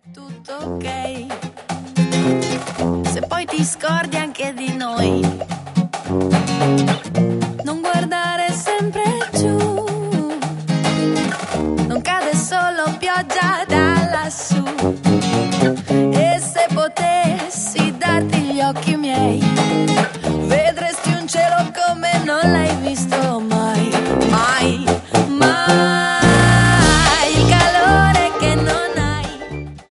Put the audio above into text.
tutto ok. Se poi ti scordi anche di noi, non guardare sempre giù, non cade solo pioggia da lassù. E se potessi darti gli occhi miei, vedresti un cielo come non l'hai visto